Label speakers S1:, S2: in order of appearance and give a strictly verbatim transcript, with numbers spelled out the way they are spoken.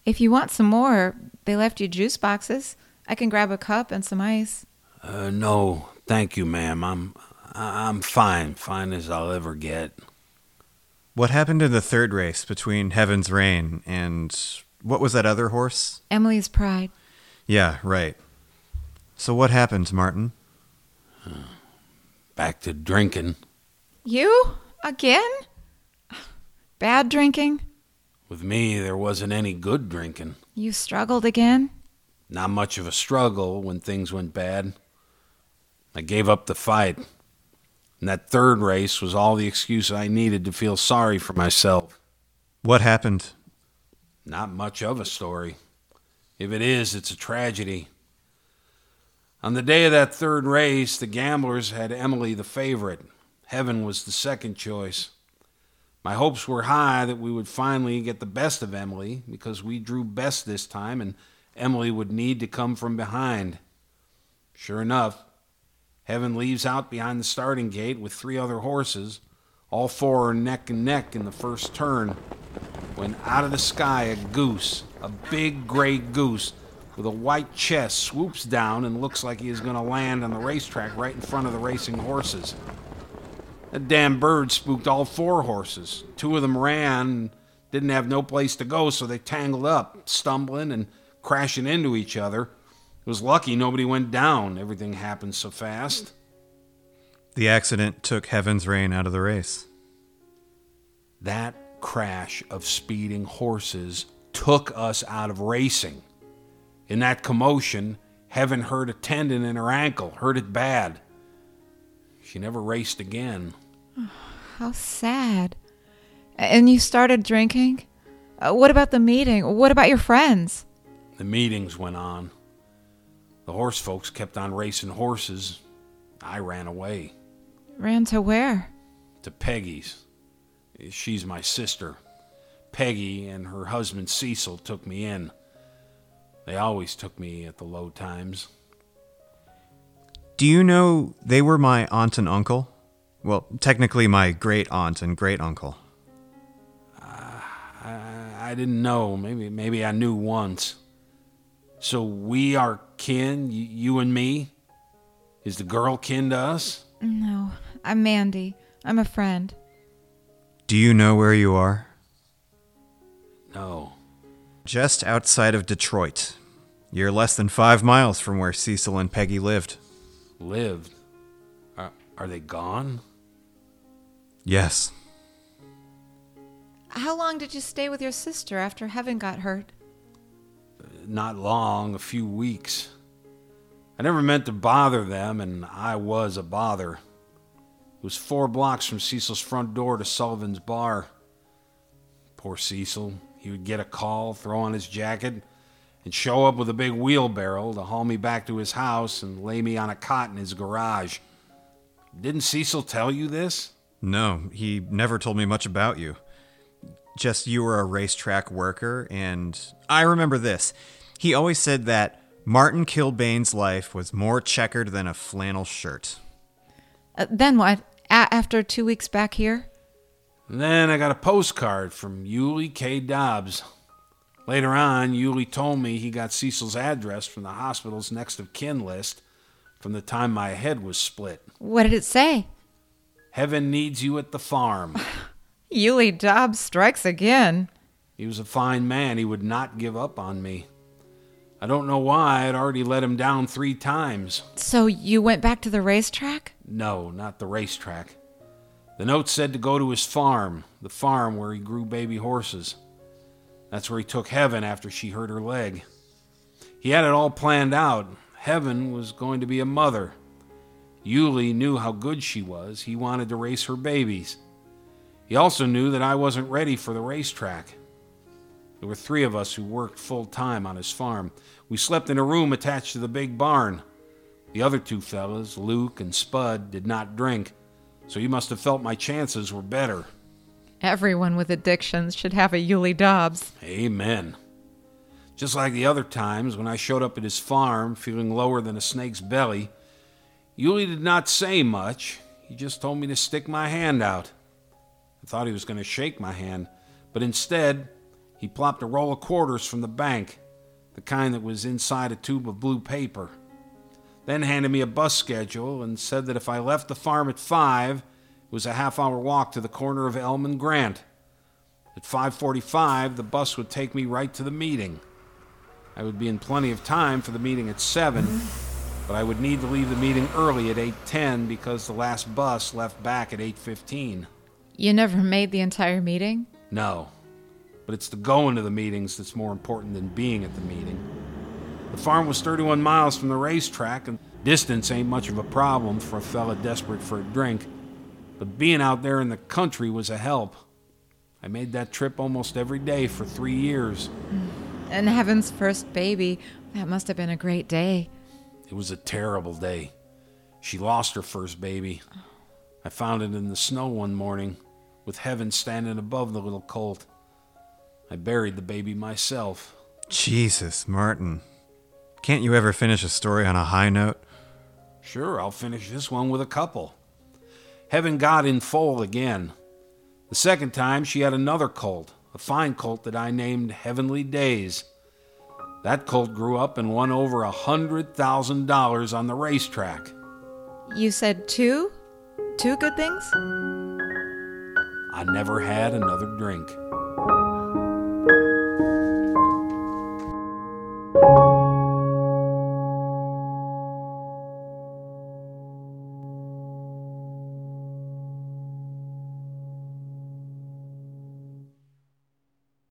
S1: If you want some more, they left you juice boxes. I can grab a cup and some ice.
S2: Uh, no, thank you, ma'am. I'm, I'm fine, fine as I'll ever get.
S3: What happened in the third race between Heaven's Rain and what was that other horse?
S1: Emily's Pride.
S3: Yeah, right. So what happened, Martin?
S2: Uh, back to drinking.
S1: You? Again? Bad drinking?
S2: With me, there wasn't any good drinking.
S1: You struggled again?
S2: Not much of a struggle when things went bad. I gave up the fight. And that third race was all the excuse I needed to feel sorry for myself.
S3: What happened?
S2: Not much of a story. If it is, it's a tragedy. On the day of that third race, the gamblers had Emily the favorite. Heaven was the second choice. My hopes were high that we would finally get the best of Emily because we drew best this time and Emily would need to come from behind. Sure enough, Heaven leaves out behind the starting gate with three other horses. All four are neck and neck in the first turn when out of the sky a goose, a big gray goose with a white chest, swoops down and looks like he is going to land on the racetrack right in front of the racing horses. That damn bird spooked all four horses. Two of them ran and didn't have no place to go, so they tangled up, stumbling and crashing into each other. It was lucky nobody went down. Everything happened so fast.
S3: The accident took Heaven's Rain out of the race.
S2: That crash of speeding horses took us out of racing. In that commotion, Heaven hurt a tendon in her ankle, hurt it bad. She never raced again.
S1: Oh, how sad. And you started drinking? Uh, what about the meeting? What about your friends?
S2: The meetings went on. The horse folks kept on racing horses. I ran away.
S1: Ran to where?
S2: To Peggy's. She's my sister. Peggy and her husband Cecil took me in. They always took me at the low times.
S3: Do you know they were my aunt and uncle? Well, technically my great-aunt and great-uncle.
S2: Uh, I, I didn't know. Maybe maybe I knew once. So we are kin, y- you and me? Is the girl kin to us?
S1: No, I'm Mandy. I'm a friend.
S3: Do you know where you are?
S2: No.
S3: Just outside of Detroit. You're less than five miles from where Cecil and Peggy lived.
S2: Lived? Are, are they gone?
S3: Yes.
S1: How long did you stay with your sister after Heaven got hurt?
S2: Not long, a few weeks. I never meant to bother them, and I was a bother. It was four blocks from Cecil's front door to Sullivan's bar. Poor Cecil. He would get a call, throw on his jacket, and show up with a big wheelbarrow to haul me back to his house and lay me on a cot in his garage. Didn't Cecil tell you this?
S3: No, he never told me much about you. Just you were a racetrack worker, and I remember this. He always said that Martin Kilbane's life was more checkered than a flannel shirt.
S1: Uh, then what? A- after two weeks back here?
S2: And then I got a postcard from Yulie K. Dobbs. Later on, Yulie told me he got Cecil's address from the hospital's next of kin list from the time my head was split.
S1: What did it say?
S2: Heaven needs you at the farm.
S1: Yulie Dobbs strikes again.
S2: He was a fine man. He would not give up on me. I don't know why. I'd already let him down three times.
S1: So you went back to the racetrack?
S2: No, not the racetrack. The note said to go to his farm, the farm where he grew baby horses. That's where he took Heaven after she hurt her leg. He had it all planned out. Heaven was going to be a mother. Yulie knew how good she was. He wanted to race her babies. He also knew that I wasn't ready for the racetrack. There were three of us who worked full-time on his farm. We slept in a room attached to the big barn. The other two fellas, Luke and Spud, did not drink, so he must have felt my chances were better.
S1: Everyone with addictions should have a Yulie Dobbs.
S2: Amen. Just like the other times when I showed up at his farm feeling lower than a snake's belly, Yulie did not say much. He just told me to stick my hand out. I thought he was going to shake my hand, but instead, He plopped a roll of quarters from the bank, the kind that was inside a tube of blue paper. Then handed me a bus schedule and said that if I left the farm at five, it was a half-hour walk to the corner of Elm and Grant. At five forty-five, the bus would take me right to the meeting. I would be in plenty of time for the meeting at seven, but I would need to leave the meeting early at eight ten because the last bus left back at eight fifteen.
S1: You never made the entire meeting?
S2: No, but it's the going to the meetings that's more important than being at the meeting. The farm was thirty-one miles from the racetrack, and distance ain't much of a problem for a fella desperate for a drink. But being out there in the country was a help. I made that trip almost every day for three years.
S1: And Heaven's first baby, that must have been a great day.
S2: It was a terrible day. She lost her first baby. I found it in the snow one morning, with Heaven standing above the little colt. I buried the baby myself.
S3: Jesus, Martin. Can't you ever finish a story on a high note?
S2: Sure, I'll finish this one with a couple. Heaven got in foal again. The second time, she had another colt, a fine colt that I named Heavenly Days. That colt grew up and won over a hundred thousand dollars on the racetrack.
S1: You said two? Two good things?
S2: I never had another drink.